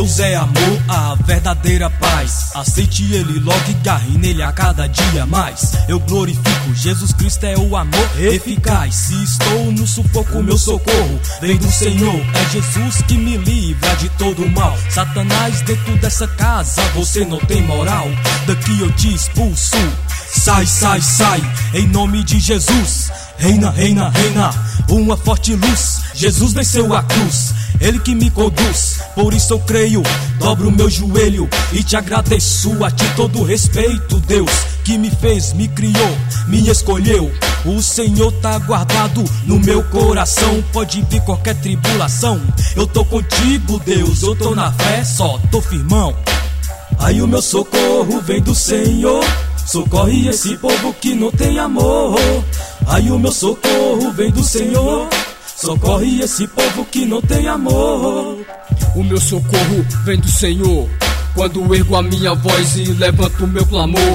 Deus é amor, a verdadeira paz. Aceite Ele logo e garre nele a cada dia mais. Eu glorifico, Jesus Cristo é o amor eficaz. Se estou no sufoco, meu socorro vem do Senhor. É Jesus que me livra de todo mal. Satanás, dentro dessa casa você não tem moral. Daqui eu te expulso. Sai, sai, sai, em nome de Jesus. Reina, reina, reina, uma forte luz. Jesus venceu a cruz, Ele que me conduz. Por isso eu creio, dobro o meu joelho e te agradeço. A ti todo respeito, Deus que me fez, me criou, me escolheu. O Senhor tá guardado no meu coração. Pode vir qualquer tribulação, eu tô contigo, Deus. Eu tô na fé, só tô firmão. Aí o meu socorro vem do Senhor. Socorre esse povo que não tem amor. Aí o meu socorro vem do Senhor. Socorre esse povo que não tem amor. O meu socorro vem do Senhor. Quando ergo a minha voz e levanto o meu clamor,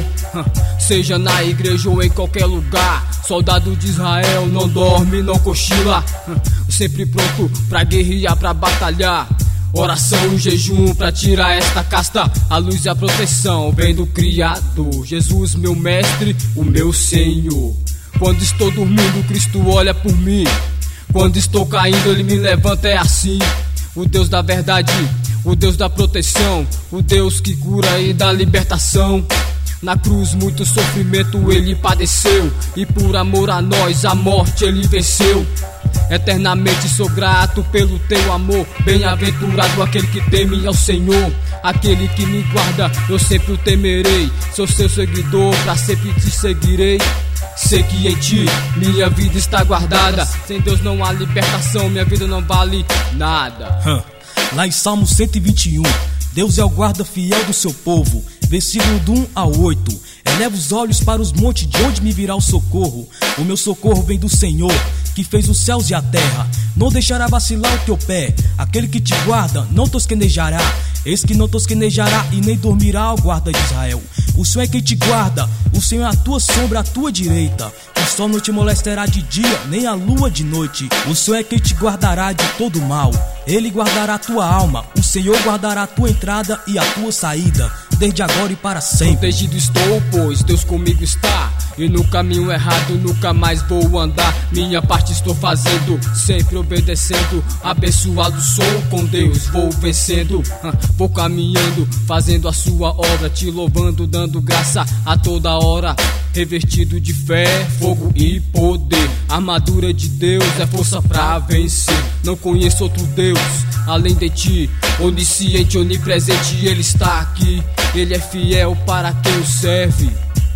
seja na igreja ou em qualquer lugar, soldado de Israel não dorme, não cochila, sempre pronto pra guerrear, pra batalhar. Oração e jejum pra tirar esta casta. A luz e a proteção vem do Criador, Jesus meu mestre, o meu Senhor. Quando estou dormindo, Cristo olha por mim. Quando estou caindo, Ele me levanta, é assim. O Deus da verdade, o Deus da proteção, o Deus que cura e dá libertação. Na cruz muito sofrimento Ele padeceu, e por amor a nós a morte Ele venceu. Eternamente sou grato pelo teu amor. Bem-aventurado aquele que teme ao Senhor. Aquele que me guarda, eu sempre o temerei. Sou seu seguidor, pra sempre te seguirei. Sei que em ti minha vida está guardada. Sem Deus não há libertação, minha vida não vale nada. Lá em Salmo 121, Deus é o guarda fiel do seu povo. Versículo do 1 ao 8. Eleva os olhos para os montes, de onde me virá o socorro. O meu socorro vem do Senhor, que fez os céus e a terra. Não deixará vacilar o teu pé. Aquele que te guarda não tosquenejará. Eis que não tosquenejará e nem dormirá o guarda de Israel. O Senhor é quem te guarda, o Senhor é a tua sombra, à tua direita. O sol não te molestará de dia, nem a lua de noite. O Senhor é quem te guardará de todo mal. Ele guardará a tua alma. O Senhor guardará a tua entrada e a tua saída, desde agora e para sempre. Protegido estou, pois Deus comigo está, e no caminho errado nunca mais vou andar. Minha parte estou fazendo, sempre obedecendo. Abençoado sou com Deus, vou vencendo. Vou caminhando, fazendo a sua obra, te louvando, dando graça a toda hora. Revestido de fé, fogo e poder. Armadura de Deus é força pra vencer. Não conheço outro Deus além de ti. Onisciente, onipresente, Ele está aqui. Ele é fiel para quem o serve.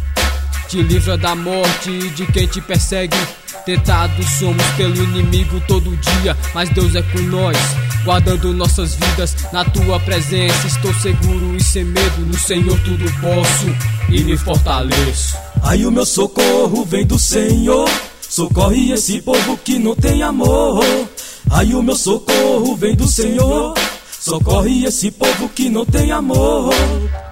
Te livra da morte e de quem te persegue. Tentados somos pelo inimigo todo dia, mas Deus é com nós, guardando nossas vidas na tua presença. Estou seguro e sem medo, no Senhor tudo posso e me fortaleço. Aí o meu socorro vem do Senhor. Socorre esse povo que não tem amor. Aí o meu socorro vem do Senhor. Socorre esse povo que não tem amor.